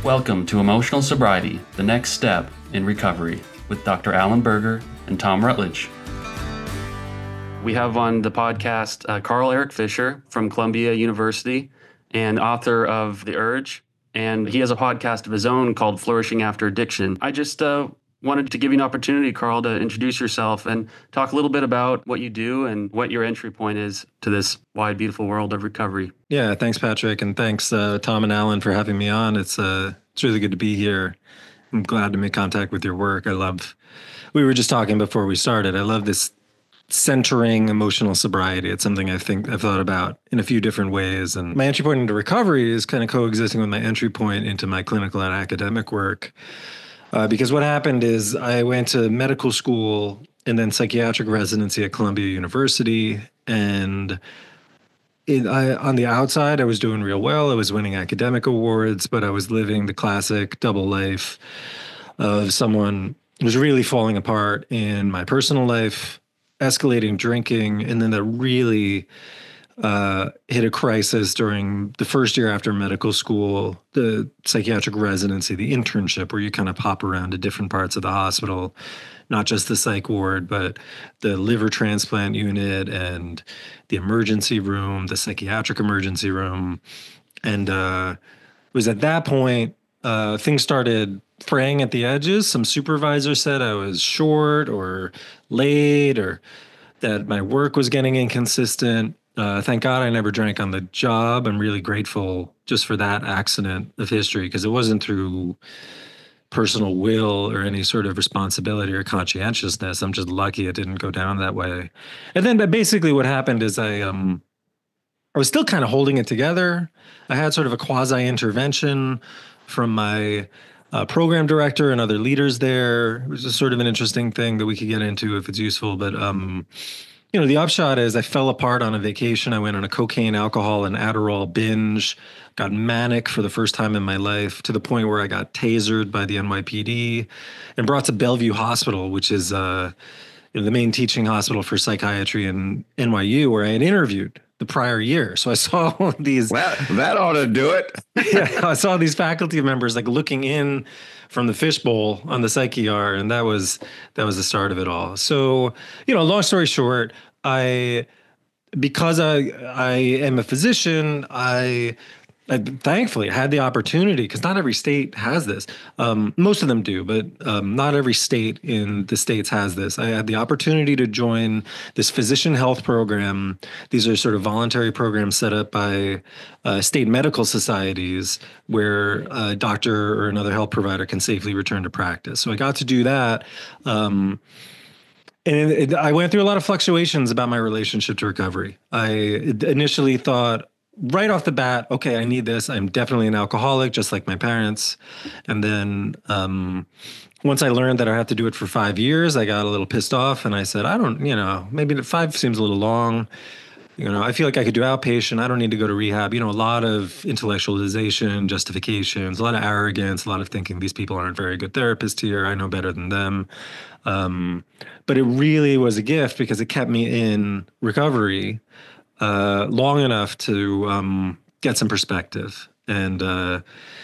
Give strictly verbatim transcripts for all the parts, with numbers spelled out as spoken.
Welcome to Emotional Sobriety, the next step in recovery, with Doctor Alan Berger and Tom Rutledge. We have on the podcast uh, Carl Eric Fisher from Columbia University and author of The Urge. And he has a podcast of his own called Flourishing After Addiction. I just uh, wanted to give you an opportunity, Carl, to introduce yourself and talk a little bit about what you do and what your entry point is to this wide, beautiful world of recovery. Yeah, thanks, Patrick. And thanks, uh, Tom and Alan, for having me on. It's uh, it's really good to be here. I'm glad to make contact with your work. I love, we were just talking before we started, I love this centering emotional sobriety. It's something I think I've thought about in a few different ways. And my entry point into recovery is kind of coexisting with my entry point into my clinical and academic work. Uh, because what happened is I went to medical school and then psychiatric residency at Columbia University. And it, I, on the outside, I was doing real well. I was winning academic awards, but I was living the classic double life of someone who was really falling apart in my personal life, escalating drinking, and then that really uh, hit a crisis during the first year after medical school, the psychiatric residency, the internship, where you kind of pop around to different parts of the hospital, not just the psych ward, but the liver transplant unit and the emergency room, the psychiatric emergency room. And uh, it was at that point, uh, things started fraying at the edges. Some supervisors said I was short or late or that my work was getting inconsistent. Uh, thank God I never drank on the job. I'm really grateful just for that accident of history, because it wasn't through personal will or any sort of responsibility or conscientiousness. I'm just lucky it didn't go down that way. And then basically what happened is I um I was still kind of holding it together. I had sort of a quasi-intervention from my uh, program director and other leaders there. It was just sort of an interesting thing that we could get into if it's useful. But um you know, the upshot is I fell apart on a vacation. I went on a cocaine, alcohol, and Adderall binge, got manic for the first time in my life, to the point where I got tasered by the N Y P D and brought to Bellevue Hospital, which is uh, you know, the main teaching hospital for psychiatry in N Y U, where I had interviewed the prior year. So I saw these... Well, that ought to do it. yeah, I saw these faculty members like looking in from the fishbowl on the psych E R, and that was that was the start of it all. So, you know, long story short, I because I I am a physician, I, I thankfully had the opportunity, because not every state has this. Um, most of them do, but um, not every state in the states has this. I had the opportunity to join this physician health program. These are sort of voluntary programs set up by uh, state medical societies where a doctor or another health provider can safely return to practice. So I got to do that. Um, and it, I went through a lot of fluctuations about my relationship to recovery. I initially thought, right off the bat, okay, I need this. I'm definitely an alcoholic, just like my parents. And then um, once I learned that I had to do it for five years, I got a little pissed off, and I said, I don't, you know, maybe five seems a little long. You know, I feel like I could do outpatient. I don't need to go to rehab. You know, a lot of intellectualization, justifications, a lot of arrogance, a lot of thinking these people aren't very good therapists here. I know better than them. Um, but it really was a gift, because it kept me in recovery Uh, long enough to um, get some perspective. And uh,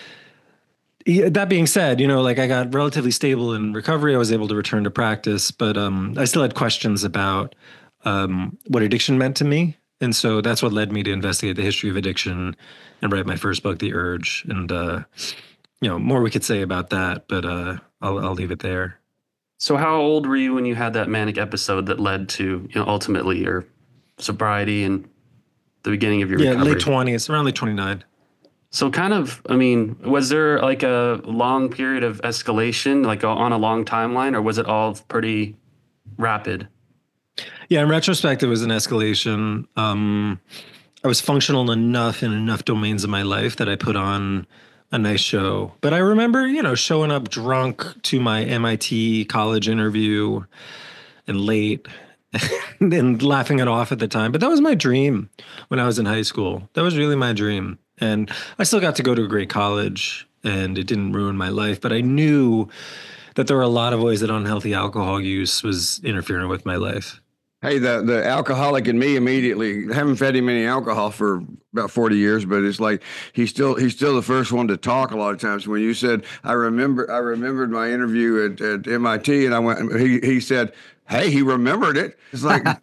that being said, you know, like I got relatively stable in recovery. I was able to return to practice, but um, I still had questions about um, what addiction meant to me. And so that's what led me to investigate the history of addiction and write my first book, The Urge. And, uh, you know, more we could say about that, but uh, I'll, I'll leave it there. So how old were you when you had that manic episode that led to, you know, ultimately your sobriety and the beginning of your yeah, recovery? late twenties, around like twenty-nine. So kind of, I mean, was there like a long period of escalation, like on a long timeline, or was it all pretty rapid? Yeah, in retrospect, it was an escalation. Um, I was functional enough in enough domains of my life that I put on a nice show. But I remember, you know, showing up drunk to my M I T college interview and late and laughing it off at the time. But that was my dream when I was in high school. That was really my dream. And I still got to go to a great college, and it didn't ruin my life. But I knew that there were a lot of ways that unhealthy alcohol use was interfering with my life. Hey, the the alcoholic in me immediately haven't fed him any alcohol for about forty years, but it's like he's still he's still the first one to talk a lot of times. When you said, I remember I remembered my interview at, at M I T, and I went, he he said, hey, he remembered it. It's like that,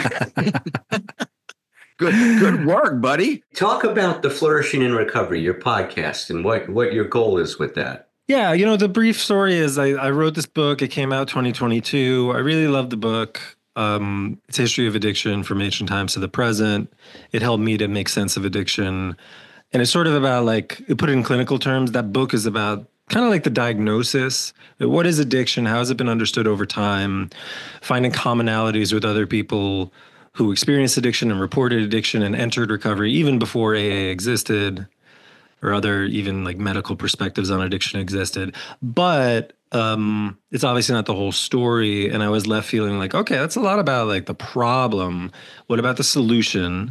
that. Good, good work, buddy. Talk about the Flourishing in Recovery, your podcast, and what, what your goal is with that. Yeah, you know, the brief story is I, I wrote this book. It came out twenty twenty-two. I really loved the book. Um, it's History of Addiction from Ancient Times to the Present. It helped me to make sense of addiction. And it's sort of about like, put it in clinical terms, that book is about kind of like the diagnosis. What is addiction? How has it been understood over time? Finding commonalities with other people who experienced addiction and reported addiction and entered recovery even before A A existed, or other even like medical perspectives on addiction existed. But um, it's obviously not the whole story. And I was left feeling like, okay, that's a lot about like the problem. What about the solution?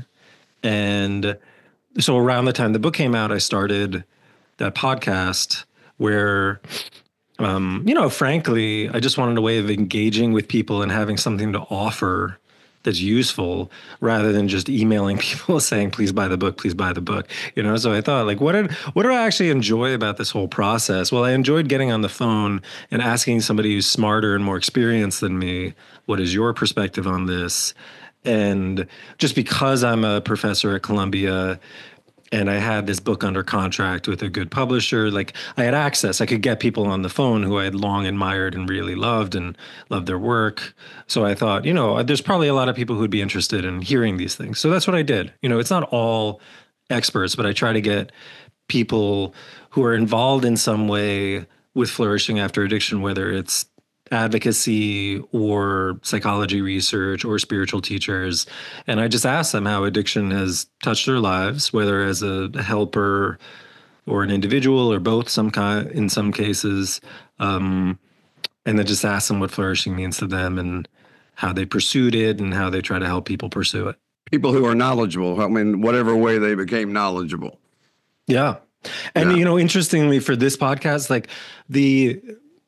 And so around the time the book came out, I started that podcast where, um, you know, frankly, I just wanted a way of engaging with people and having something to offer that's useful rather than just emailing people saying, please buy the book, please buy the book. You know, so I thought like, what did, what do I actually enjoy about this whole process? Well, I enjoyed getting on the phone and asking somebody who's smarter and more experienced than me, what is your perspective on this? And just because I'm a professor at Columbia and I had this book under contract with a good publisher, like I had access. I could get people on the phone who I had long admired and really loved and loved their work. So I thought, you know, there's probably a lot of people who'd be interested in hearing these things. So that's what I did. You know, it's not all experts, but I try to get people who are involved in some way with flourishing after addiction, whether it's advocacy or psychology research or spiritual teachers. And I just ask them how addiction has touched their lives, whether as a helper or an individual or both some kind, in some cases. Um, and then just ask them what flourishing means to them and how they pursued it and how they try to help people pursue it. People who are knowledgeable, I mean, whatever way they became knowledgeable. Yeah. And, Yeah. you know, interestingly for this podcast, like the,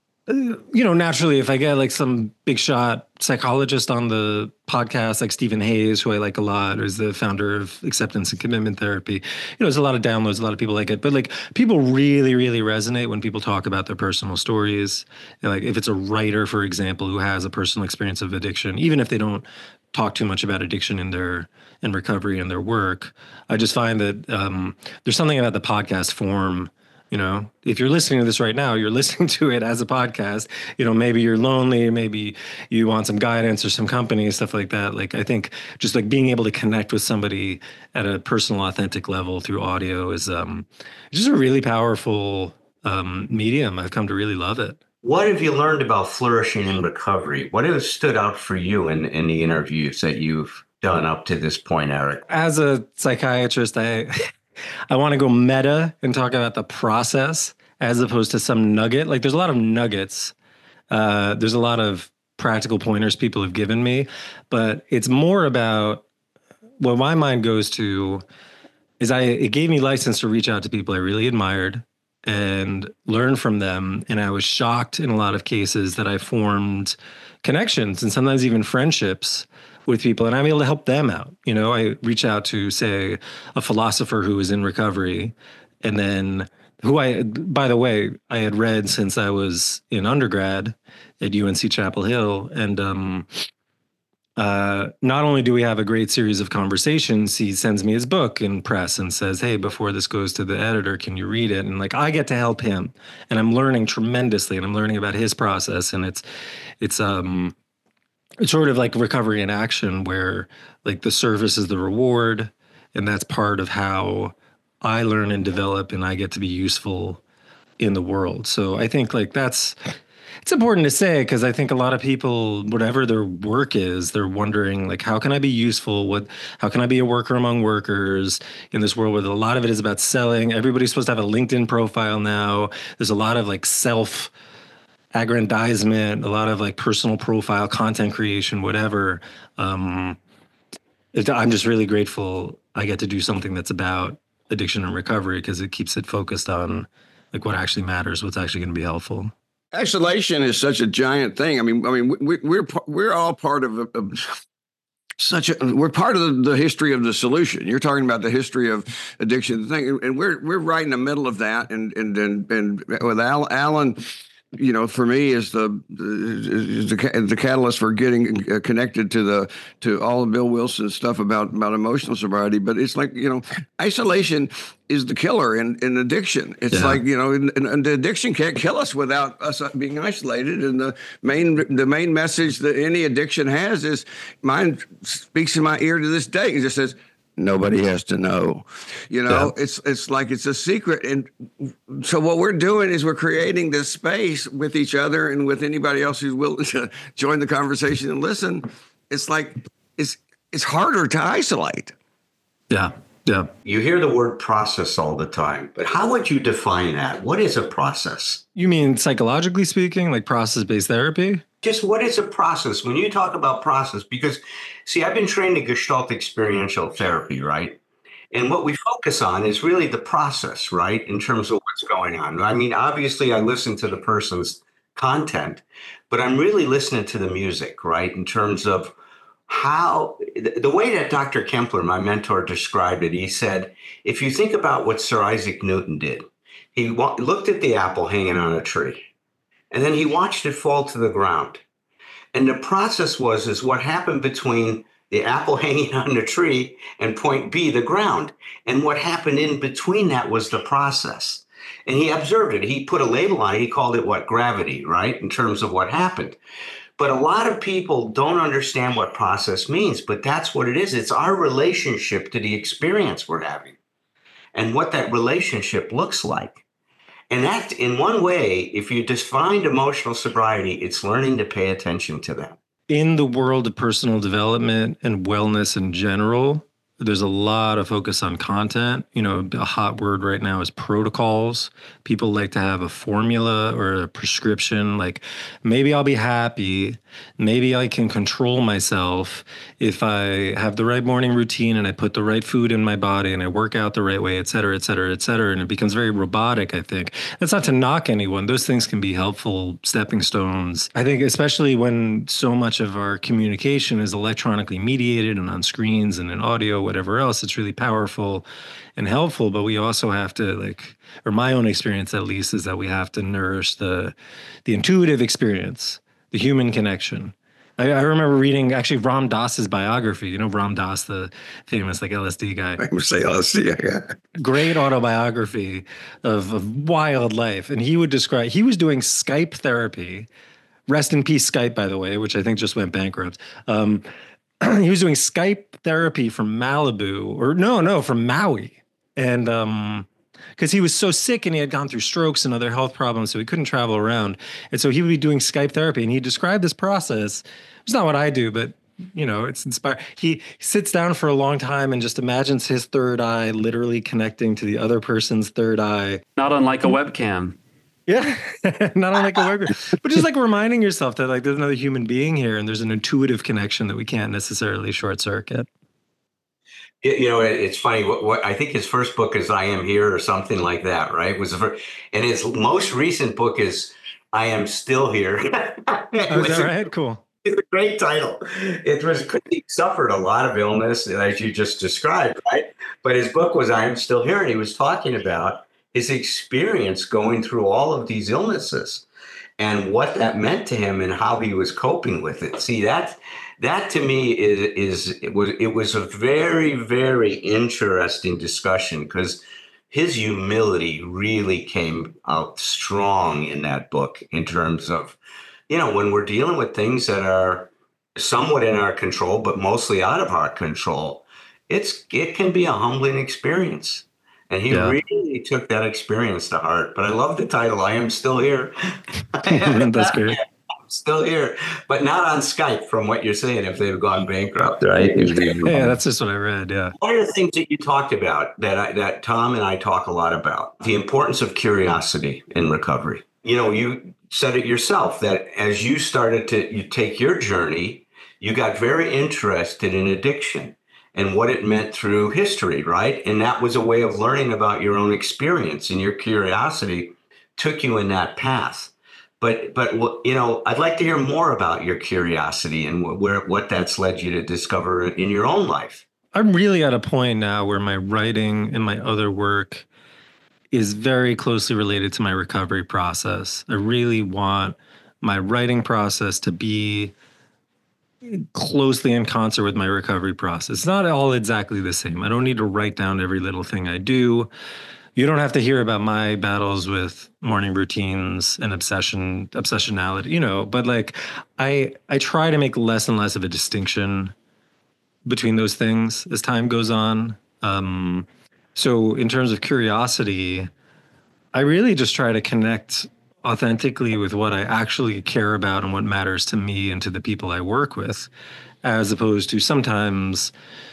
you know, naturally, if I get like some big shot psychologist on the podcast, like Stephen Hayes, who I like a lot, who's the founder of Acceptance and Commitment Therapy, you know, there's a lot of downloads, a lot of people like it. But like people really, really resonate when people talk about their personal stories. Like if it's a writer, for example, who has a personal experience of addiction, even if they don't talk too much about addiction in their in recovery and their work, I just find that um, there's something about the podcast form. You know, if you're listening to this right now, you're listening to it as a podcast. You know, maybe you're lonely, maybe you want some guidance or some company, stuff like that. Like, I think just like being able to connect with somebody at a personal, authentic level through audio is um, just a really powerful um, medium. I've come to really love it. What have you learned about flourishing in recovery? What has stood out for you in, in the interviews that you've done up to this point, Eric? As a psychiatrist, I... I want to go meta and talk about the process as opposed to some nugget. Like there's a lot of nuggets. Uh, there's a lot of practical pointers people have given me, but it's more about what my mind goes to is I, it gave me license to reach out to people I really admired and learn from them. And I was shocked in a lot of cases that I formed connections and sometimes even friendships with people, and I'm able to help them out. You know, I reach out to, say, a philosopher who is in recovery, and then who I, by the way, I had read since I was in undergrad at U N C Chapel Hill. And um, uh, not only do we have a great series of conversations, he sends me his book in press and says, hey, before this goes to the editor, can you read it? And like, I get to help him, and I'm learning tremendously, and I'm learning about his process. And it's, it's, um, It's sort of like recovery in action where like the service is the reward. And that's part of how I learn and develop and I get to be useful in the world. So I think like that's, it's important to say because I think a lot of people, whatever their work is, they're wondering like, how can I be useful? What, how can I be a worker among workers in this world where a lot of it is about selling? Everybody's supposed to have a LinkedIn profile now. There's a lot of like self aggrandizement, a lot of like personal profile, content creation, whatever. Um, it, I'm just really grateful I get to do something that's about addiction and recovery because it keeps it focused on like what actually matters, what's actually going to be helpful. Isolation is such a giant thing. I mean, I mean, we, we're we're all part of, of such a we're part of the, the history of the solution. You're talking about the history of addiction thing, and we're we're right in the middle of that. And and and, and with Al, Alan, you know, for me is the is the the catalyst for getting connected to the to all of Bill Wilson's stuff about about emotional sobriety. But it's like, you know, isolation is the killer in, in addiction. It's yeah. like, you know, and, and the addiction can't kill us without us being isolated. And the main the main message that any addiction has is, mine speaks in my ear to this day. It just says, nobody has to know. You know, yeah. it's it's like it's a secret. And so what we're doing is we're creating this space with each other and with anybody else who's willing to join the conversation and listen. It's like it's it's harder to isolate. Yeah. Yeah. You hear the word process all the time, but how would you define that? What is a process? You mean psychologically speaking, like process-based therapy? Just what is a process? When you talk about process, because, see, I've been trained in Gestalt experiential therapy, right? And what we focus on is really the process, right, in terms of what's going on. I mean, obviously, I listen to the person's content, but I'm really listening to the music, right, in terms of how the way that Doctor Kempler, my mentor, described it. He said, if you think about what Sir Isaac Newton did, he wa- looked at the apple hanging on a tree, and then he watched it fall to the ground. And the process was is what happened between the apple hanging on the tree and point B, the ground. And what happened in between that was the process. And he observed it. He put a label on it. He called it what? Gravity, right? In terms of what happened. But a lot of people don't understand what process means, but that's what it is. It's our relationship to the experience we're having and what that relationship looks like. And that, in one way, if you define emotional sobriety, it's learning to pay attention to that. In the world of personal development and wellness in general, there's a lot of focus on content. You know, a hot word right now is protocols. People like to have a formula or a prescription, like maybe I'll be happy, maybe I can control myself if I have the right morning routine and I put the right food in my body and I work out the right way, et cetera, et cetera, et cetera. And it becomes very robotic, I think. That's not to knock anyone. Those things can be helpful stepping stones. I think especially when so much of our communication is electronically mediated and on screens and in audio, whatever else, it's really powerful and helpful. But we also have to, like, or my own experience at least, is that we have to nourish the the intuitive experience, the human connection. I, I remember reading actually Ram Dass's biography. You know Ram Dass, the famous like L S D guy. I would say L S D, yeah. Great autobiography of, of wild life. And he would describe, he was doing Skype therapy. Rest in peace, Skype, by the way, which I think just went bankrupt. Um, he was doing Skype therapy from Malibu, or no, no, from Maui. And um, because he was so sick and he had gone through strokes and other health problems, so he couldn't travel around. And so he would be doing Skype therapy. And he described this process. It's not what I do, but, you know, it's inspired. He sits down for a long time and just imagines his third eye literally connecting to the other person's third eye. Not unlike a webcam. Yeah, not unlike a webcam. But just like reminding yourself that like there's another human being here and there's an intuitive connection that we can't necessarily short circuit. You know, it's funny. What, what I think his first book is "I Am Here" or something like that, right? Was the first, and his most recent book is "I Am Still Here." Oh, is that right? Cool. It's a great title. It was he suffered a lot of illness, as you just described, right? But his book was "I Am Still Here," and he was talking about his experience going through all of these illnesses and what that meant to him and how he was coping with it. See, that that to me is is it was it was a very, very interesting discussion because his humility really came out strong in that book in terms of, you know, when we're dealing with things that are somewhat in our control, but mostly out of our control, it's it can be a humbling experience. And he yeah. really took that experience to heart. But I love the title, "I Am Still Here." That's great. I'm still here, but not on Skype from what you're saying if they've gone bankrupt, right? Yeah, that's just what I read, yeah. One of the things that you talked about that I, that Tom and I talk a lot about, the importance of curiosity in recovery. You know, you said it yourself that as you started to you take your journey, you got very interested in addiction and what it meant through history, right? And that was a way of learning about your own experience, and your curiosity took you in that path. But but wh- you know, I'd like to hear more about your curiosity and wh- where what that's led you to discover in your own life. I'm really at a point now where my writing and my other work is very closely related to my recovery process. I really want my writing process to be closely in concert with my recovery process. It's not all exactly the same. I don't need to write down every little thing I do. You don't have to hear about my battles with morning routines and obsession, obsessionality, you know, but like I I try to make less and less of a distinction between those things as time goes on. Um, so in terms of curiosity, I really just try to connect authentically with what I actually care about and what matters to me and to the people I work with, as opposed to sometimes,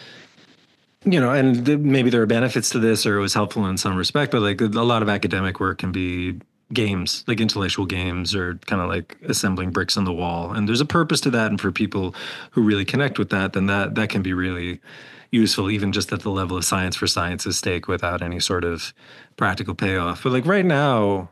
you know, and th- maybe there are benefits to this or it was helpful in some respect, but like a lot of academic work can be games, like intellectual games or kind of like assembling bricks on the wall. And there's a purpose to that. And for people who really connect with that, then that, that can be really useful, even just at the level of science for science's sake without any sort of practical payoff. But like right now,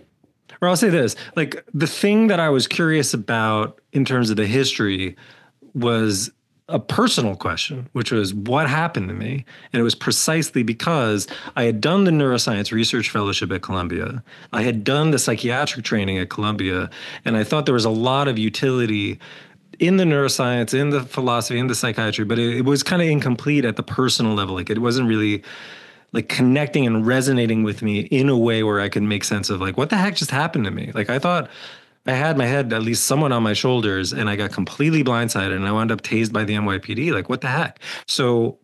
or I'll say this, like the thing that I was curious about in terms of the history was a personal question, which was what happened to me. And it was precisely because I had done the neuroscience research fellowship at Columbia. I had done the psychiatric training at Columbia. And I thought there was a lot of utility in the neuroscience, in the philosophy, in the psychiatry, but it, it was kind of incomplete at the personal level. Like it wasn't really like connecting and resonating with me in a way where I could make sense of like, what the heck just happened to me? Like I thought I had my head, at least someone on my shoulders, and I got completely blindsided and I wound up tased by the N Y P D. Like, what the heck? So,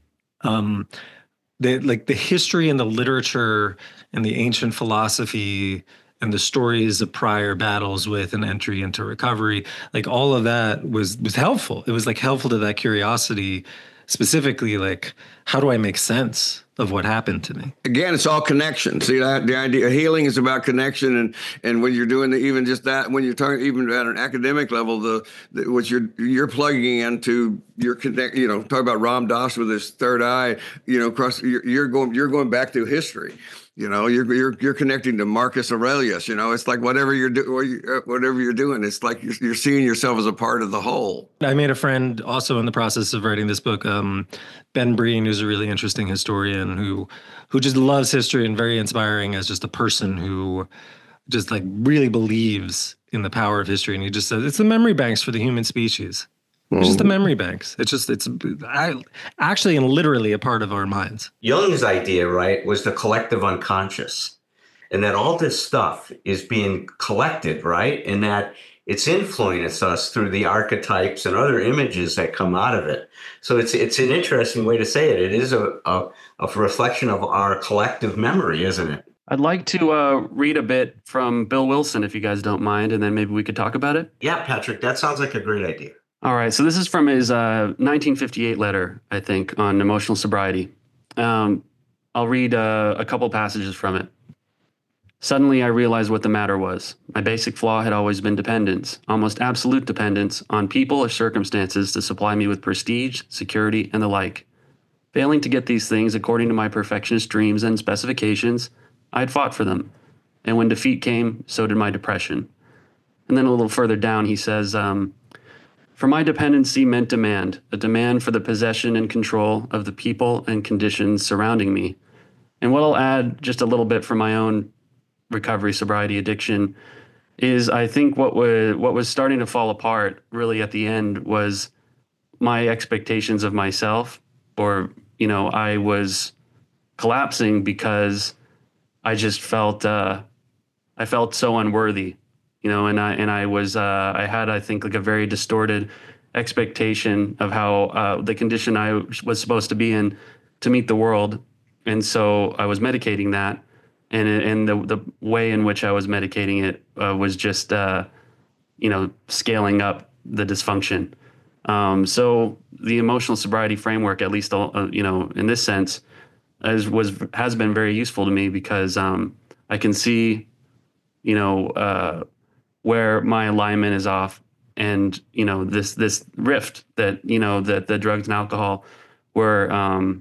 um, the, like the history and the literature and the ancient philosophy and the stories of prior battles with an entry into recovery, like all of that was, was helpful. It was like helpful to that curiosity, specifically, like, how do I make sense of what happened to me? Again, it's all connection. See that the idea healing is about connection, and and when you're doing the, even just that, when you're talking even at an academic level, the, the what you're you're plugging into your connect. You know, talk about Ram Dass with his third eye. You know, across you're, you're going you're going back through history. You know, you're you're you're connecting to Marcus Aurelius. You know, it's like whatever you're doing, whatever you're doing, it's like you're, you're seeing yourself as a part of the whole. I made a friend also in the process of writing this book, um, Ben Breen, who's a really interesting historian who who just loves history and very inspiring as just a person who just like really believes in the power of history. And he just says it's the memory banks for the human species. It's just the memory banks. It's just, it's I, actually and literally a part of our minds. Jung's idea, right, was the collective unconscious, and that all this stuff is being collected, right, and that it's influenced us through the archetypes and other images that come out of it. So it's it's an interesting way to say it. It is a, a, a reflection of our collective memory, isn't it? I'd like to uh, read a bit from Bill Wilson, if you guys don't mind, and then maybe we could talk about it. Yeah, Patrick, that sounds like a great idea. All right, so this is from his uh, nineteen fifty-eight letter, I think, on emotional sobriety. Um, I'll read uh, a couple passages from it. Suddenly, I realized what the matter was. My basic flaw had always been dependence, almost absolute dependence, on people or circumstances to supply me with prestige, security, and the like. Failing to get these things according to my perfectionist dreams and specifications, I had fought for them. And when defeat came, so did my depression. And then a little further down, he says, um, for my dependency meant demand, a demand for the possession and control of the people and conditions surrounding me. And what I'll add just a little bit from my own recovery, sobriety, addiction is I think what was, what was starting to fall apart really at the end was my expectations of myself, or, you know, I was collapsing because I just felt, uh, I felt so unworthy. You know, and I and I was uh, I had I think like a very distorted expectation of how uh, the condition I was supposed to be in to meet the world, and so I was medicating that, and and the the way in which I was medicating it uh, was just uh, you know scaling up the dysfunction. Um, so the emotional sobriety framework, at least uh, you know in this sense, is was has been very useful to me because um, I can see, you know. Uh, where my alignment is off, and you know this this rift that you know that the drugs and alcohol were um,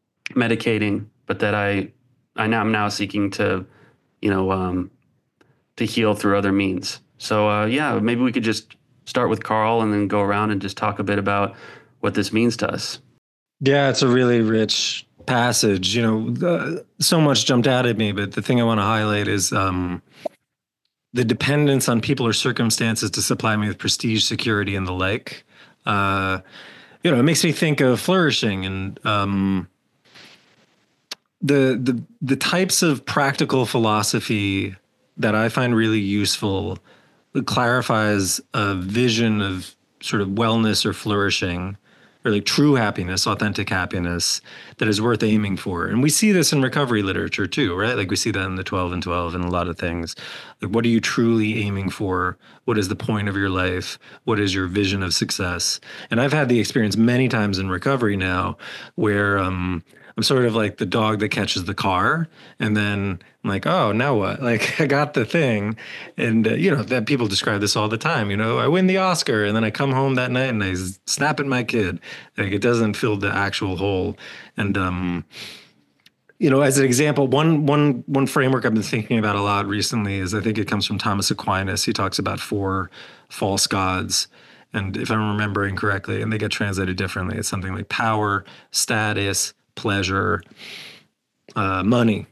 medicating, but that I I now I'm now seeking to you know um, to heal through other means. So uh, yeah, maybe we could just start with Carl and then go around and just talk a bit about what this means to us. Yeah, it's a really rich passage. You know, uh, so much jumped out at me, but the thing I want to highlight is um, the dependence on people or circumstances to supply me with prestige, security, and the like. Uh, you know, it makes me think of flourishing and um, the the the types of practical philosophy that I find really useful. It clarifies a vision of sort of wellness or flourishing, or like true happiness, authentic happiness that is worth aiming for. And we see this in recovery literature too, right? Like we see that in the twelve and twelve and a lot of things. Like, what are you truly aiming for? What is the point of your life? What is your vision of success? And I've had the experience many times in recovery now where um, I'm sort of like the dog that catches the car, and then I'm like, oh, now what? Like, I got the thing. And, uh, you know, that people describe this all the time. You know, I win the Oscar, and then I come home that night and I snap at my kid. Like, it doesn't fill the actual hole. And, um, you know, as an example, one, one, one framework I've been thinking about a lot recently is, I think it comes from Thomas Aquinas. He talks about four false gods. And if I'm remembering correctly, and they get translated differently, it's something like power, status, pleasure, uh, money.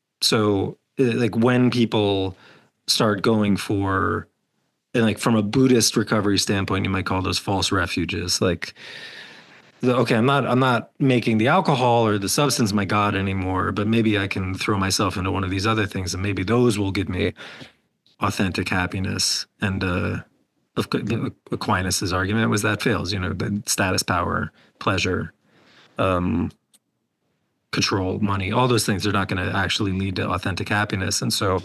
So like when people start going for, and like from a Buddhist recovery standpoint, you might call those false refuges. Like, the, okay, I'm not, I'm not making the alcohol or the substance my God anymore, but maybe I can throw myself into one of these other things, and maybe those will give me authentic happiness. And uh, Aquinas's argument was that fails, you know, the status, power, pleasure, um, control, money, all those things are not going to actually lead to authentic happiness. And so,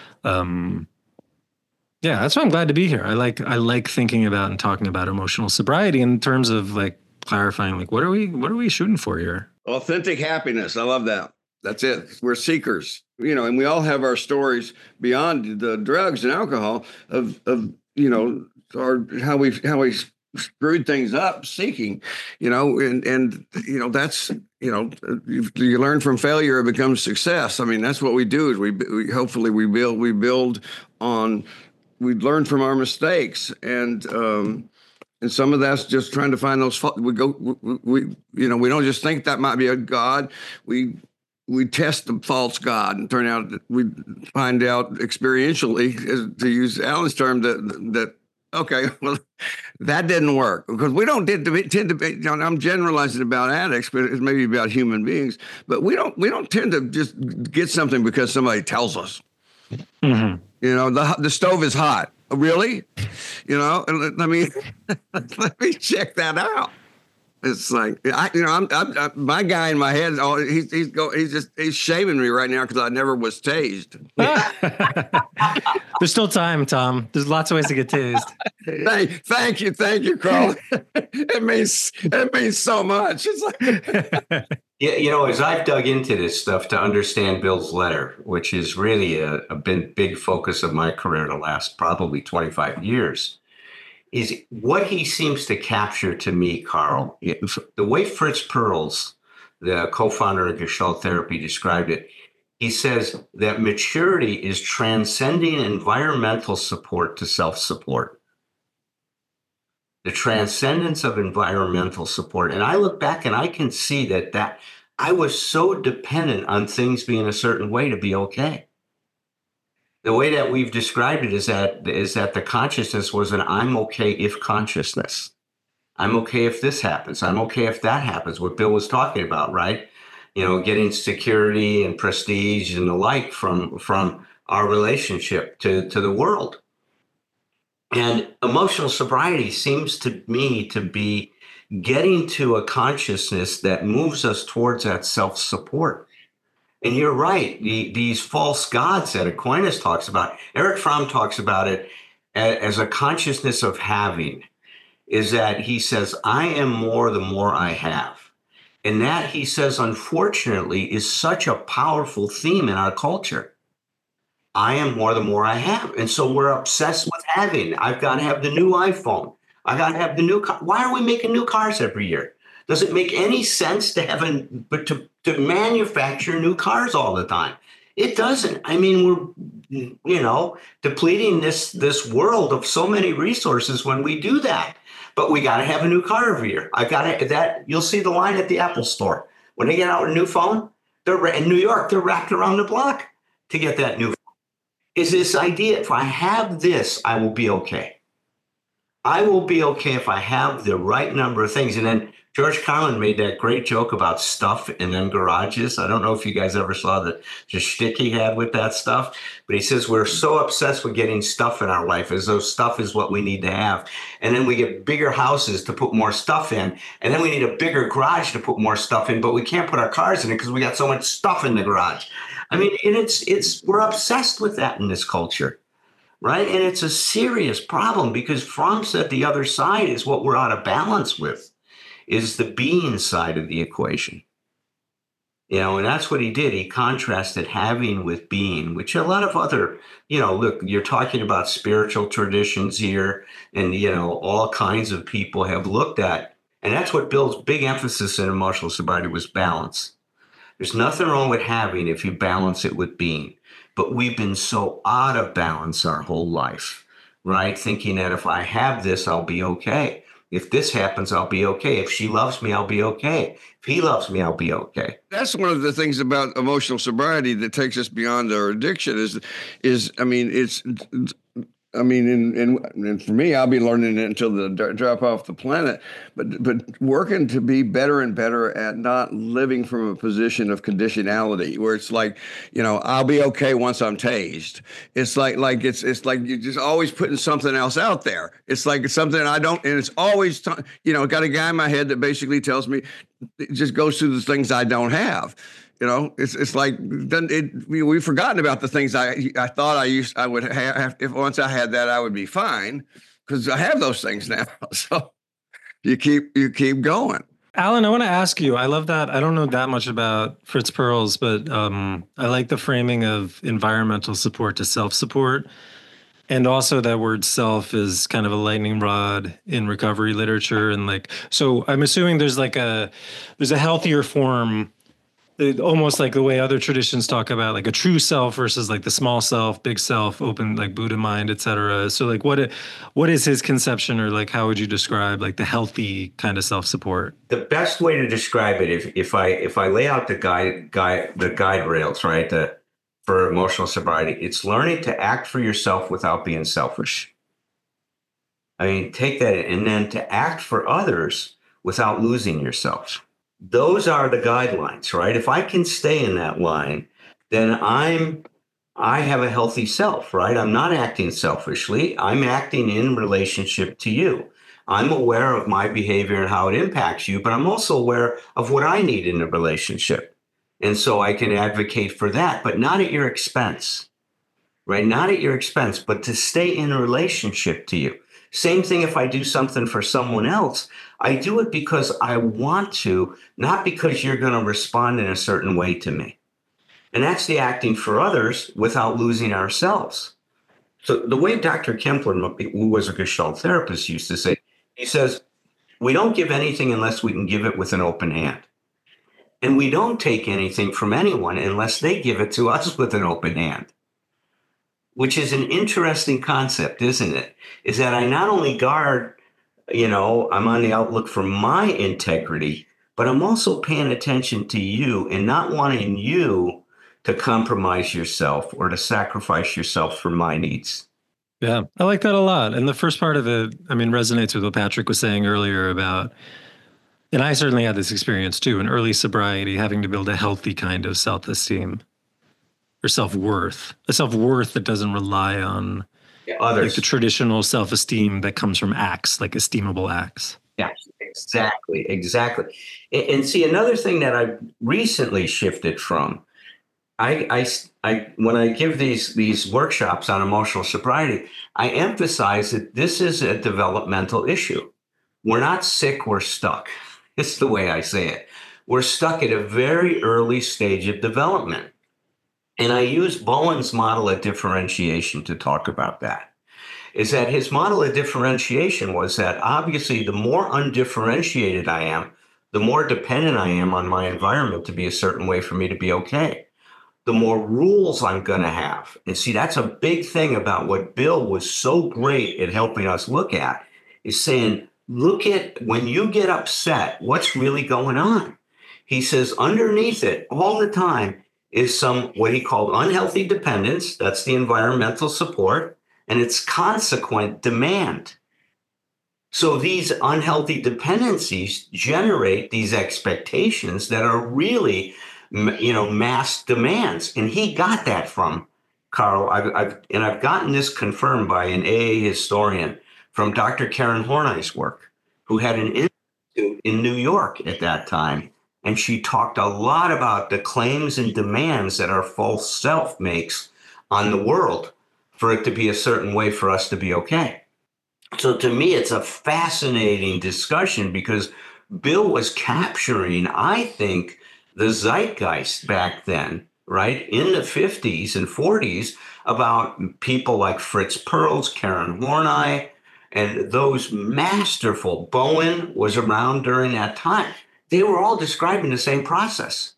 um, yeah, that's why I'm glad to be here. I like, I like thinking about and talking about emotional sobriety in terms of like clarifying, like, what are we, what are we shooting for here? Authentic happiness. I love that. That's it. We're seekers, you know, and we all have our stories beyond the drugs and alcohol of, of, you know, or how we, how we screwed things up seeking, you know, and, and, you know, that's, you know, you, you learn from failure, it becomes success. I mean, that's what we do is we, we hopefully we build, we build on, we learn from our mistakes. And, um, and some of that's just trying to find those, we go, we, we, you know, we don't just think that might be a God. We, we test the false God and turn out that we find out experientially, to use Alan's term, that, that, okay, well, that didn't work because we don't tend to be, tend to be, you know, I'm generalizing about addicts, but it's maybe about human beings, but we don't, we don't tend to just get something because somebody tells us, mm-hmm. you know, the, the stove is hot. Really? You know, let me, let me check that out. It's like, I, you know, I'm, I'm, I'm my guy in my head. Oh, he's he's go, he's just he's shaming me right now because I never was tased. There's still time, Tom. There's lots of ways to get tased. thank, thank you, thank you, Carl. it means it means so much. It's like, yeah, you know, as I've dug into this stuff to understand Bill's letter, which is really a, a big, big focus of my career the last probably twenty-five years. Is what he seems to capture to me, Carl. The way Fritz Perls, the co-founder of Gestalt Therapy, described it, he says that maturity is transcending environmental support to self-support. The transcendence of environmental support. And I look back and I can see that, that I was so dependent on things being a certain way to be okay. The way that we've described it is that is that the consciousness was an I'm okay if consciousness. I'm okay if this happens. I'm okay if that happens, what Bill was talking about, right? You know, getting security and prestige and the like from, from our relationship to, to the world. And emotional sobriety seems to me to be getting to a consciousness that moves us towards that self-support. And you're right. The, these false gods that Aquinas talks about, Erich Fromm talks about it as a consciousness of having, is that he says, I am more the more I have. And that, he says, unfortunately, is such a powerful theme in our culture. I am more the more I have. And so we're obsessed with having. I've got to have the new iPhone. I got to have the new car. Why are we making new cars every year? Does it make any sense to have an, but to, to manufacture new cars all the time? It doesn't. I mean, we're, you know, depleting this this world of so many resources when we do that. But we got to have a new car every year. I got to that. You'll see the line at the Apple store when they get out a new phone. They're in New York. They're wrapped around the block to get that new phone. Is this idea? If I have this, I will be okay. I will be okay if I have the right number of things. And then George Carlin made that great joke about stuff and then garages. I don't know if you guys ever saw the, the shtick he had with that stuff, but he says we're so obsessed with getting stuff in our life as though stuff is what we need to have. And then we get bigger houses to put more stuff in. And then we need a bigger garage to put more stuff in, but we can't put our cars in it because we got so much stuff in the garage. I mean, and it's, it's, we're obsessed with that in this culture. Right. And it's a serious problem because Fromm said the other side is what we're out of balance with, is the being side of the equation. You know, and that's what he did. He contrasted having with being, which a lot of other, you know, look, you're talking about spiritual traditions here and, you know, all kinds of people have looked at. And that's what Bill's big emphasis in emotional sobriety was balance. There's nothing wrong with having if you balance it with being. But we've been so out of balance our whole life, right? Thinking that if I have this, I'll be okay. If this happens, I'll be okay. If she loves me, I'll be okay. If he loves me, I'll be okay. That's one of the things about emotional sobriety that takes us beyond our addiction is, is I mean, it's, I mean, and, and, and for me, I'll be learning it until the drop off the planet, but but working to be better and better at not living from a position of conditionality, where it's like, you know, I'll be okay once I'm tased. It's like like it's it's like you're just always putting something else out there. It's like it's something I don't, and it's always, t- you know, got a guy in my head that basically tells me, it just goes through the things I don't have. You know, it's it's like then it, we, we've forgotten about the things I I thought I used I would have. If once I had that, I would be fine because I have those things now. So you keep you keep going. Alan, I want to ask you. I love that. I don't know that much about Fritz Perls, but um, I like the framing of environmental support to self-support, and also that word "self" is kind of a lightning rod in recovery literature. And like, so I'm assuming there's like a there's a healthier form. It, almost like the way other traditions talk about like a true self versus like the small self, big self, open like Buddha mind, et cetera. So like what what is his conception, or like how would you describe like the healthy kind of self-support? The best way to describe it, if if I if I lay out the guide guide the guide rails, right, the, for emotional sobriety, it's learning to act for yourself without being selfish. I mean, take that and then to act for others without losing yourself. Those are the guidelines, right? If I can stay in that line, then I'm, I have a healthy self, right? I'm not acting selfishly. I'm acting in relationship to you. I'm aware of my behavior and how it impacts you, but I'm also aware of what I need in the relationship. And so I can advocate for that, but not at your expense, right? Not at your expense, but to stay in a relationship to you. Same thing if I do something for someone else. I do it because I want to, not because you're going to respond in a certain way to me. And that's the acting for others without losing ourselves. So the way Doctor Kempler, who was a Gestalt therapist, used to say, he says, we don't give anything unless we can give it with an open hand. And we don't take anything from anyone unless they give it to us with an open hand. Which is an interesting concept, isn't it? Is that I not only guard, you know, I'm on the outlook for my integrity, but I'm also paying attention to you and not wanting you to compromise yourself or to sacrifice yourself for my needs. Yeah, I like that a lot. And the first part of it, I mean, resonates with what Patrick was saying earlier about, and I certainly had this experience too, in early sobriety, having to build a healthy kind of self-esteem. Or self-worth, a self-worth that doesn't rely on yeah, others. Like the traditional self-esteem that comes from acts, like esteemable acts. Yeah, exactly, exactly. And, and see, another thing that I recently shifted from, I, I, I, when I give these these workshops on emotional sobriety, I emphasize that this is a developmental issue. We're not sick, we're stuck. It's the way I say it. We're stuck at a very early stage of development. And I use Bowen's model of differentiation to talk about that, is that his model of differentiation was that obviously the more undifferentiated I am, the more dependent I am on my environment to be a certain way for me to be okay. the more rules I'm going to have. And see, that's a big thing about what Bill was so great at helping us look at, is saying, look at when you get upset, what's really going on? He says underneath it all the time is some what he called unhealthy dependence. That's the environmental support, and it's consequent demand. So these unhealthy dependencies generate these expectations that are really, you know, mass demands. And he got that from Carl. I've, I've and I've gotten this confirmed by an A A historian from Doctor Karen Horney's work, who had an institute in New York at that time. And she talked a lot about the claims and demands that our false self makes on the world for it to be a certain way for us to be okay. So to me, it's a fascinating discussion because Bill was capturing, I think, the zeitgeist back then, right, in the fifties and forties about people like Fritz Perls, Karen Horney, and those masterful, Bowen was around during that time. They were all describing the same process,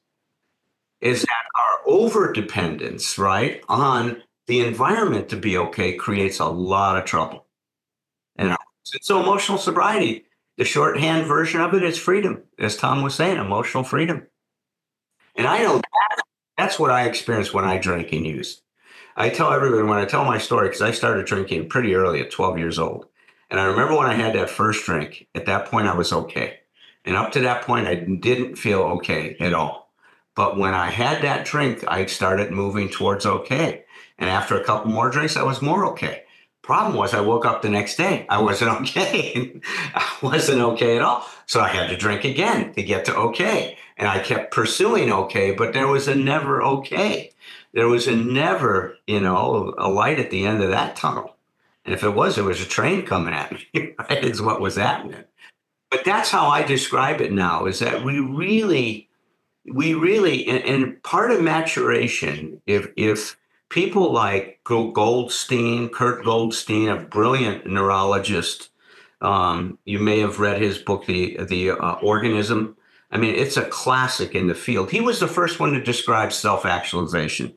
is that our overdependence, right, on the environment to be okay creates a lot of trouble. And so emotional sobriety, the shorthand version of it is freedom, as Tom was saying, emotional freedom. And I know that, that's what I experienced when I drank and used. I tell everybody when I tell my story, because I started drinking pretty early at twelve years old. And I remember when I had that first drink, at that point I was okay. And up to that point, I didn't feel okay at all. But when I had that drink, I started moving towards okay. And after a couple more drinks, I was more okay. Problem was I woke up the next day. I wasn't okay. I wasn't okay at all. So I had to drink again to get to okay. And I kept pursuing okay, but there was a never okay. There was a never, you know, a light at the end of that tunnel. And if it was, it was a train coming at me, right, is what was happening. But that's how I describe it now, is that we really, we really, and, and part of maturation, if if people like Goldstein, Kurt Goldstein, a brilliant neurologist, um, you may have read his book, The, the uh, Organism. I mean, it's a classic in the field. He was the first one to describe self-actualization.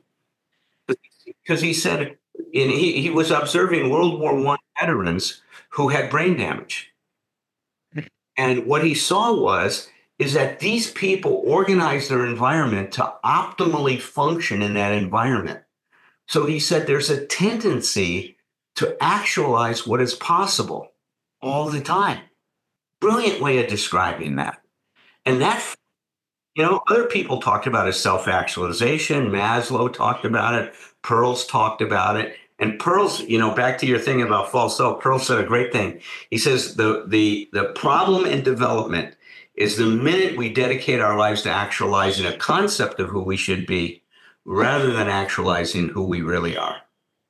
Because he said, in, he, he was observing World War One veterans who had brain damage. And what he saw was, is that these people organized their environment to optimally function in that environment. So he said there's a tendency to actualize what is possible all the time. Brilliant way of describing that. And that, you know, other people talked about as self-actualization. Maslow talked about it. Perls talked about it. And Perls, you know, back to your thing about false self, Perls said a great thing. He says the, the, the problem in development is the minute we dedicate our lives to actualizing a concept of who we should be rather than actualizing who we really are.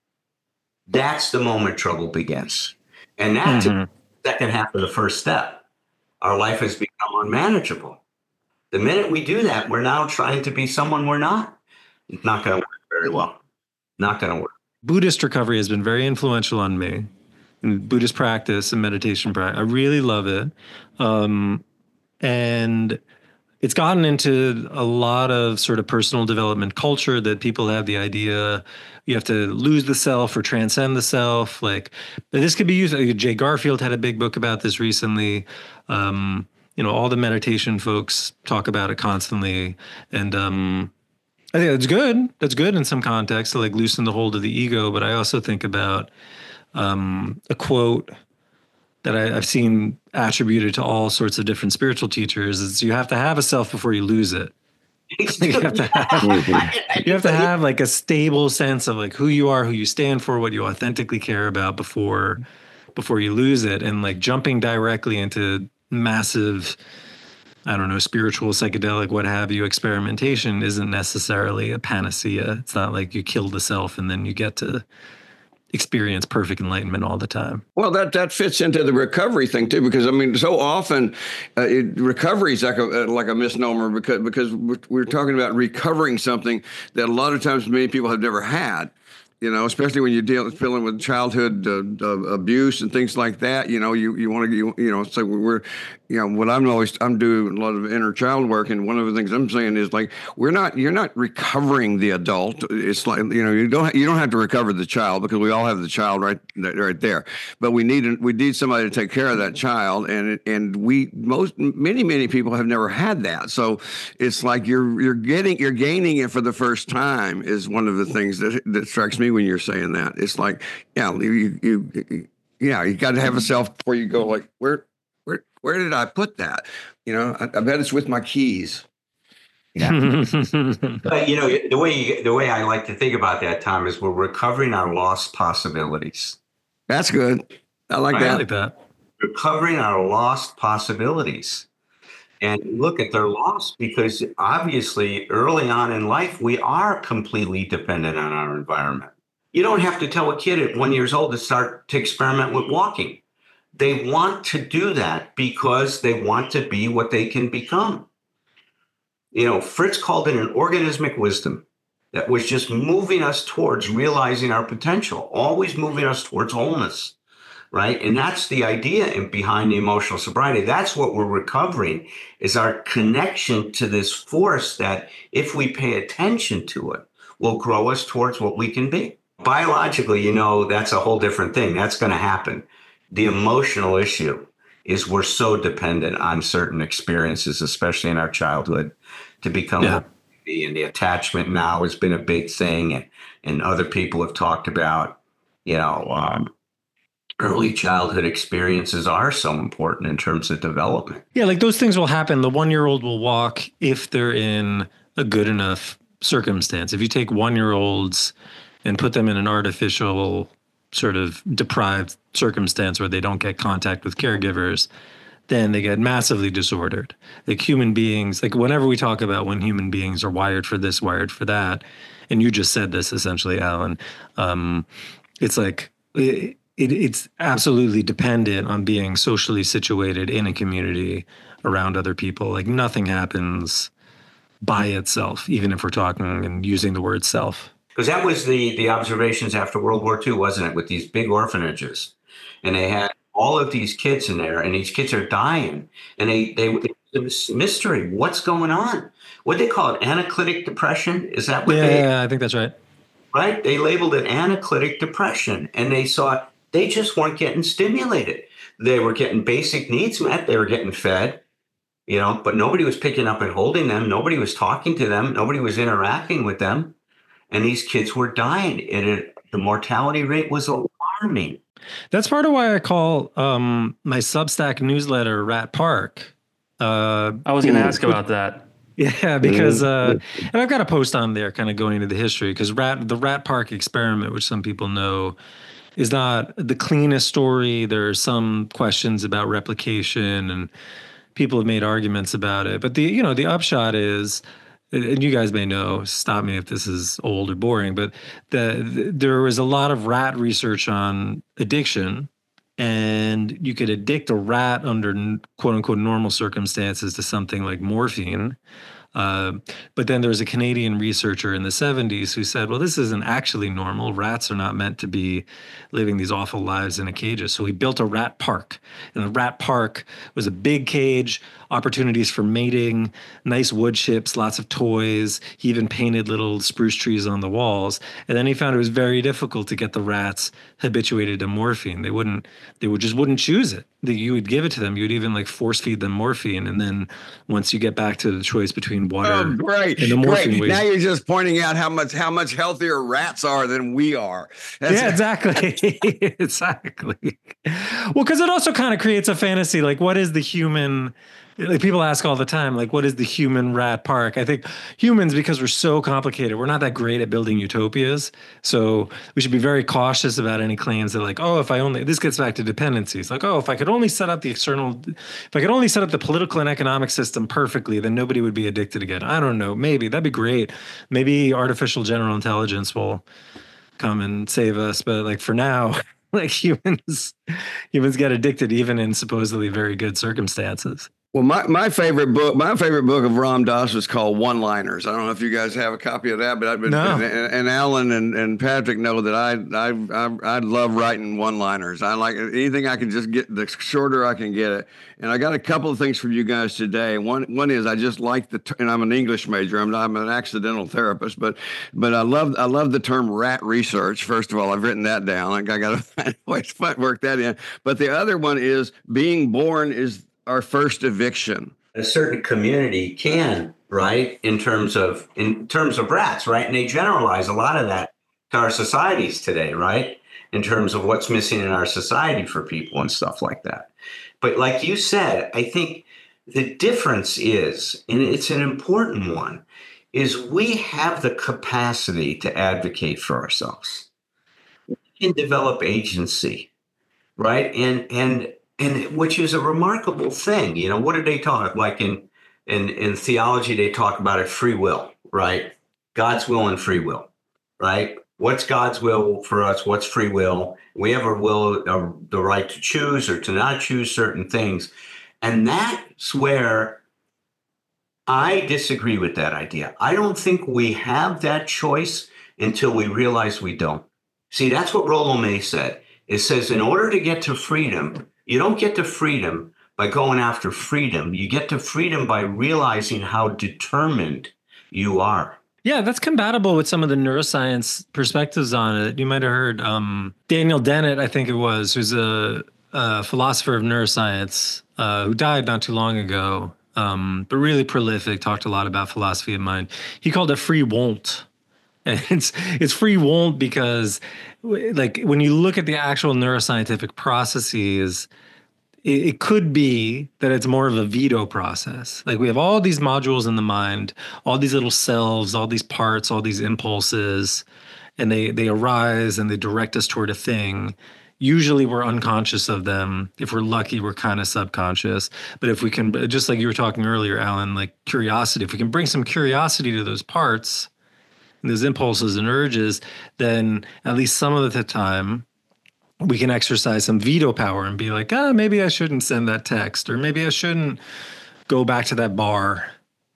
That's the moment trouble begins. And that's mm-hmm. the second half of the first step. Our life has become unmanageable. The minute we do that, we're now trying to be someone we're not. It's not going to work very well. Not going to work. Buddhist recovery has been very influential on me, in Buddhist practice and meditation practice. I really love it. Um, and it's gotten into a lot of sort of personal development culture that people have the idea you have to lose the self or transcend the self. Like this could be used. Jay Garfield had a big book about this recently. Um, you know, all the meditation folks talk about it constantly. And, um, I think that's good. That's good in some contexts to like loosen the hold of the ego. But I also think about um, a quote that I, I've seen attributed to all sorts of different spiritual teachers is you have to have a self before you lose it. you, have to have, you have to have like a stable sense of like who you are, who you stand for, what you authentically care about before before you lose it. And like jumping directly into massive, I don't know, spiritual, psychedelic, what have you, experimentation isn't necessarily a panacea. It's not like you kill the self and then you get to experience perfect enlightenment all the time. Well, that that fits into the recovery thing too, because I mean, so often uh, it, recovery is like a like a misnomer because because we're, we're talking about recovering something that a lot of times many people have never had. You know, especially when you're dealing dealing with childhood uh, uh, abuse and things like that. You know, you you want to you, you know, so we're you know, what I'm always, I'm doing a lot of inner child work. And one of the things I'm saying is like, we're not, you're not recovering the adult. It's like, you know, you don't, you don't have to recover the child because we all have the child right, right there. But we need, we need somebody to take care of that child. And, and we, most, many, many people have never had that. So it's like you're, you're getting, you're gaining it for the first time is one of the things that, that strikes me when you're saying that. It's like, yeah, you, you, you yeah, you got to have a self before you go like, where, Where where did I put that? You know, I, I bet it's with my keys. Yeah. But you know, the way you, the way I like to think about that, Tom, is we're recovering our lost possibilities. That's good. I like Right? that. I like that. Recovering our lost possibilities. And look at their loss because obviously early on in life, we are completely dependent on our environment. You don't have to tell a kid at one years old to start to experiment with walking. They want to do that because they want to be what they can become. You know, Fritz called it an organismic wisdom that was just moving us towards realizing our potential, always moving us towards wholeness, right? And that's the idea behind the emotional sobriety. That's what we're recovering is our connection to this force that if we pay attention to it, will grow us towards what we can be. Biologically, you know, that's a whole different thing. That's going to happen. The emotional issue is we're so dependent on certain experiences, especially in our childhood, to become Yeah. what we be. And the attachment now has been a big thing. And, and other people have talked about, you know, um, early childhood experiences are so important in terms of development. Yeah, like those things will happen. The one-year-old will walk if they're in a good enough circumstance. If you take one-year-olds and put them in an artificial sort of deprived circumstance where they don't get contact with caregivers, then they get massively disordered. Like human beings, like whenever we talk about when human beings are wired for this, wired for that, and you just said this essentially, Alan, um, it's like it, it, it's absolutely dependent on being socially situated in a community around other people. Like nothing happens by itself, even if we're talking and using the word self. Because that was the the observations after World War Two, wasn't it? With these big orphanages, and they had all of these kids in there, and these kids are dying, and they they it was mystery. What's going on? What they call it? Anaclitic depression? Is that what Yeah, they? yeah, I think that's right. Right? They labeled it anaclitic depression, and they saw they just weren't getting stimulated. They were getting basic needs met. They were getting fed, you know, but nobody was picking up and holding them. Nobody was talking to them. Nobody was interacting with them. And these kids were dying. And it, the mortality rate was alarming. That's part of why I call um, my Substack newsletter Rat Park. Uh, I was going to ask about that. Yeah, because uh, and I've got a post on there kind of going into the history because rat the Rat Park experiment, which some people know, is not the cleanest story. There are some questions about replication, and people have made arguments about it. But the you know the upshot is, and you guys may know, stop me if this is old or boring, but the, the there was a lot of rat research on addiction. And you could addict a rat under quote unquote normal circumstances to something like morphine. Uh, but then there was a Canadian researcher in the seventies who said, well, this isn't actually normal. Rats are not meant to be living these awful lives in a cage. So he built a rat park. And the rat park was a big cage, opportunities for mating, nice wood chips, lots of toys. He even painted little spruce trees on the walls. And then he found it was very difficult to get the rats habituated to morphine. They wouldn't, they would just wouldn't choose it. That you would give it to them. You would even like force feed them morphine. And then once you get back to the choice between water Oh, great, and the morphine great. waste. Now you're just pointing out how much how much healthier rats are than we are. That's, Yeah, exactly. Exactly. Well, because it also kind of creates a fantasy. Like, what is the human? Like people ask all the time, like, what is the human rat park? I think humans, because we're so complicated, we're not that great at building utopias. So we should be very cautious about any claims that like, oh, if I only, this gets back to dependencies. Like, oh, if I could only set up the external, if I could only set up the political and economic system perfectly, then nobody would be addicted again. I don't know. Maybe that'd be great. Maybe artificial general intelligence will come and save us. But like for now, like humans, humans get addicted even in supposedly very good circumstances. Well, my, my favorite book, my favorite book of Ram Dass was called One Liners. I don't know if you guys have a copy of that, but I've been, No. and, and Alan and, and Patrick know that I, I, I, I love writing one liners. I like anything I can just get, the shorter I can get it. And I got a couple of things from you guys today. One, one is I just like the, and I'm an English major. I'm, I'm an accidental therapist, but, but I love, I love the term rat research. First of all, I've written that down. Like I got to find a way to work that in. But the other one is being born is our first eviction. A certain community can, right, in terms of in terms of rats, right? And they generalize a lot of that to our societies today, right? In terms of what's missing in our society for people and stuff like that. But like you said, I think the difference is, and it's an important one, is we have the capacity to advocate for ourselves. We can develop agency, right? And and And which is a remarkable thing. You know, what did they talk like in, in, in theology? They talk about it, free will, right? God's will and free will, right? What's God's will for us? What's free will? We have a will, uh, the right to choose or to not choose certain things. And that's where I disagree with that idea. I don't think we have that choice until we realize we don't. See, that's what Rollo May said. It says, in order to get to freedom, you don't get to freedom by going after freedom. You get to freedom by realizing how determined you are. Yeah, that's compatible with some of the neuroscience perspectives on it. You might have heard um, Daniel Dennett, I think it was, who's a, a philosopher of neuroscience uh, who died not too long ago, um, but really prolific, talked a lot about philosophy of mind. He called it free won't. And it's it's free won't because, like, when you look at the actual neuroscientific processes, it, it could be that it's more of a veto process. Like, we have all these modules in the mind, all these little cells, all these parts, all these impulses, and they they arise and they direct us toward a thing. Usually we're unconscious of them. If we're lucky, we're kind of subconscious. But if we can, just like you were talking earlier, Alan, like curiosity, if we can bring some curiosity to those parts, those impulses and urges, then at least some of the time we can exercise some veto power and be like, ah, maybe I shouldn't send that text, or maybe I shouldn't go back to that bar.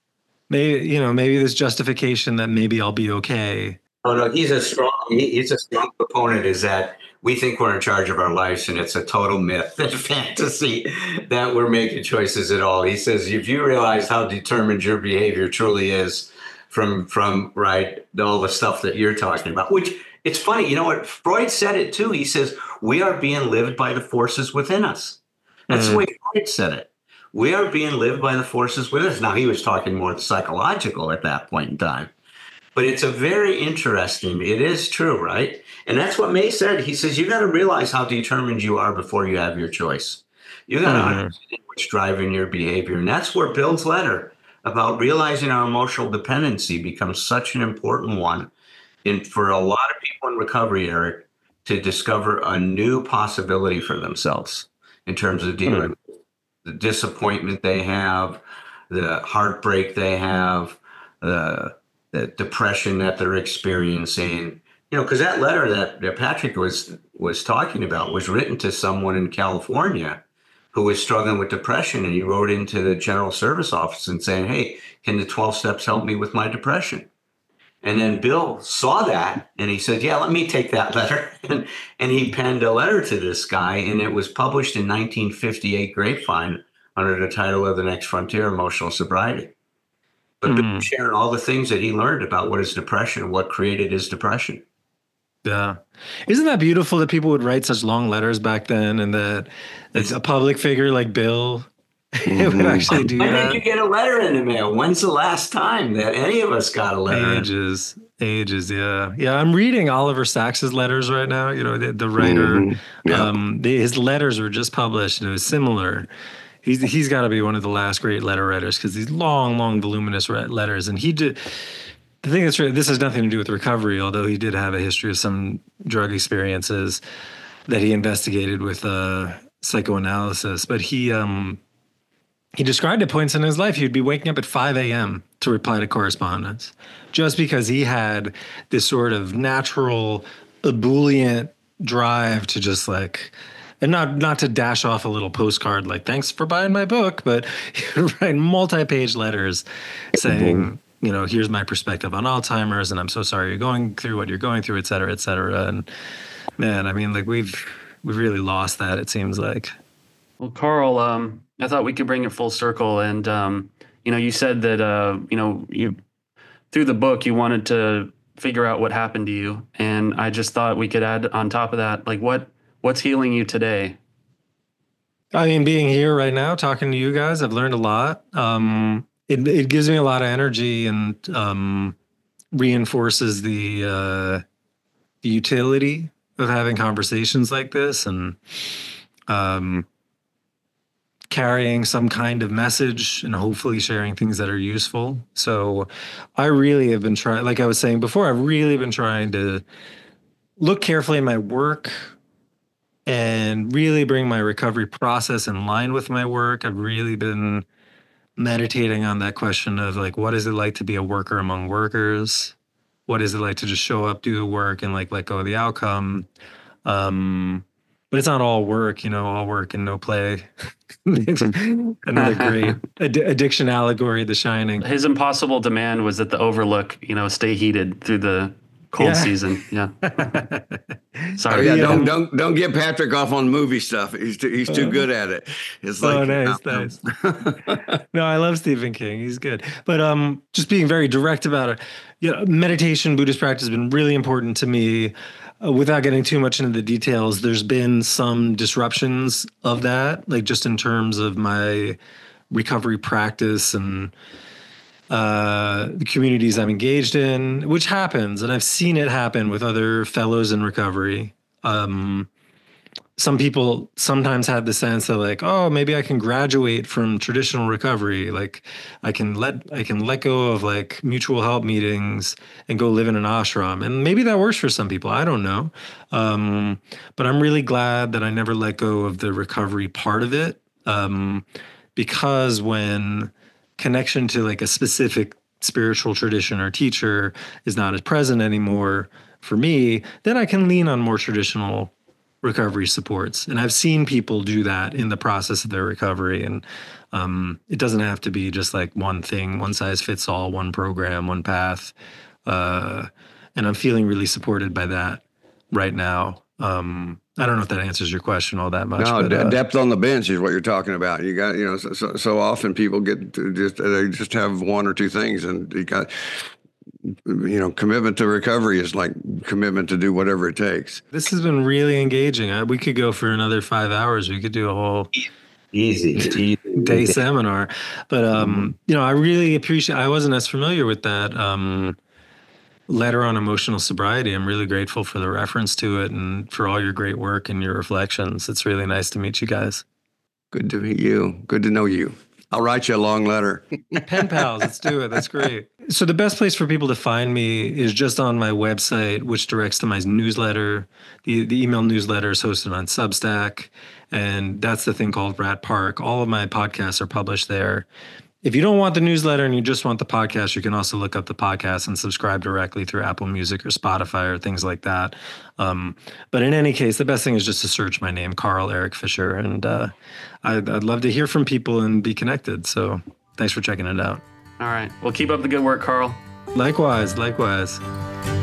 Maybe, you know, maybe there's justification that maybe I'll be okay. Oh no, he's a strong, he, he's a strong proponent is that we think we're in charge of our lives, and it's a total myth and fantasy that we're making choices at all. He says, if you realize how determined your behavior truly is, from, from right, all the stuff that you're talking about, which it's funny, you know what, Freud said it too. He says, we are being lived by the forces within us. That's mm. the way Freud said it. We are being lived by the forces within us. Now, he was talking more psychological at that point in time. But it's a very interesting, it is true, right? And that's what May said. He says, you got to realize how determined you are before you have your choice. You got to mm. understand what's driving your behavior. And that's where Bill's letter about realizing our emotional dependency becomes such an important one in, for a lot of people in recovery, Eric, to discover a new possibility for themselves in terms of dealing mm. with the disappointment they have, the heartbreak they have, the, the depression that they're experiencing. You know, because that letter that, that Patrick was was talking about was written to someone in California who was struggling with depression, and he wrote into the General Service Office and saying, hey, can the twelve steps help me with my depression? And then Bill saw that, and he said, yeah, let me take that letter. And, and he penned a letter to this guy, and it was published in nineteen fifty-eight Grapevine under the title of The Next Frontier, Emotional Sobriety. But mm. Bill sharing all the things that he learned about what is depression, what created his depression. Yeah. Isn't that beautiful that people would write such long letters back then, and that it's a public figure like Bill mm-hmm. would actually do when that? When did you get a letter in the mail? When's the last time that any of us got a letter? Ages, ages. Yeah. Yeah. I'm reading Oliver Sacks's letters right now. You know, the, the writer, mm-hmm. yeah. um, the, his letters were just published, and it was similar. He's, he's got to be one of the last great letter writers, because these long, long, voluminous letters. And he did, the thing that's this has nothing to do with recovery, although he did have a history of some drug experiences that he investigated with uh, psychoanalysis. But he um, he described at points in his life he'd be waking up at five a.m. to reply to correspondence, just because he had this sort of natural, ebullient drive to just like and not not to dash off a little postcard like thanks for buying my book, but he would write multi-page letters saying, mm-hmm. you know, here's my perspective on Alzheimer's, and I'm so sorry you're going through what you're going through, et cetera, et cetera. And man, I mean, like we've we've really lost that, it seems like. Well, Carl, um, I thought we could bring it full circle, and um, you know, you said that uh, you know, you through the book you wanted to figure out what happened to you, and I just thought we could add on top of that, like what what's healing you today? I mean, being here right now, talking to you guys, I've learned a lot. Um, it it gives me a lot of energy and um, reinforces the uh, the utility of having conversations like this, and um, carrying some kind of message and hopefully sharing things that are useful. So I really have been trying, like I was saying before, I've really been trying to look carefully at my work and really bring my recovery process in line with my work. I've really been meditating on that question of like, what is it like to be a worker among workers? What is it like to just show up, do the work, and like let go of the outcome? Um, But it's not all work, you know, all work and no play. Another great ad- addiction allegory, The Shining. His impossible demand was that the Overlook, you know, stay heated through the cold Yeah. season. Yeah. Sorry. Oh, yeah, um, don't don't don't get Patrick off on movie stuff. He's too, he's too good at it. It's like, Oh, nice, nice. No, I love Stephen King. He's good. But um, just being very direct about it, you know, meditation, Buddhist practice has been really important to me. Uh, without getting too much into the details, there's been some disruptions of that, like just in terms of my recovery practice and uh, the communities I'm engaged in, which happens. And I've seen it happen with other fellows in recovery. Um, some people sometimes have the sense that like, oh, maybe I can graduate from traditional recovery. Like I can let, I can let go of like mutual help meetings and go live in an ashram. And maybe that works for some people. I don't know. Um, but I'm really glad that I never let go of the recovery part of it. Um, because when connection to like a specific spiritual tradition or teacher is not as present anymore for me, then I can lean on more traditional recovery supports. And I've seen people do that in the process of their recovery. And um, it doesn't have to be just like one thing, one size fits all, one program, one path. Uh, and I'm feeling really supported by that right now. Um, I don't know if that answers your question all that much. No, but, de- uh, depth on the bench is what you're talking about. You got, you know, so, so, so often people get to just, they just have one or two things, and you got, you know, commitment to recovery is like commitment to do whatever it takes. This has been really engaging. I, we could go for another five hours. We could do a whole Easy, easy. day seminar. But, um, you know, I really appreciate, I wasn't as familiar with that um, letter on emotional sobriety. I'm really grateful for the reference to it and for all your great work and your reflections. It's really nice to meet you guys. Good to meet you. Good to know you. I'll write you a long letter. Pen pals, let's do it. That's great. So the best place for people to find me is just on my website, which directs to my newsletter. The, the email newsletter is hosted on Substack, and that's the thing called Rat Park. All of my podcasts are published there. If you don't want the newsletter and you just want the podcast, you can also look up the podcast and subscribe directly through Apple Music or Spotify or things like that. Um, but in any case, the best thing is just to search my name, Carl Eric Fisher. And uh, I'd, I'd love to hear from people and be connected. So thanks for checking it out. All right. Well, keep up the good work, Carl. Likewise, likewise.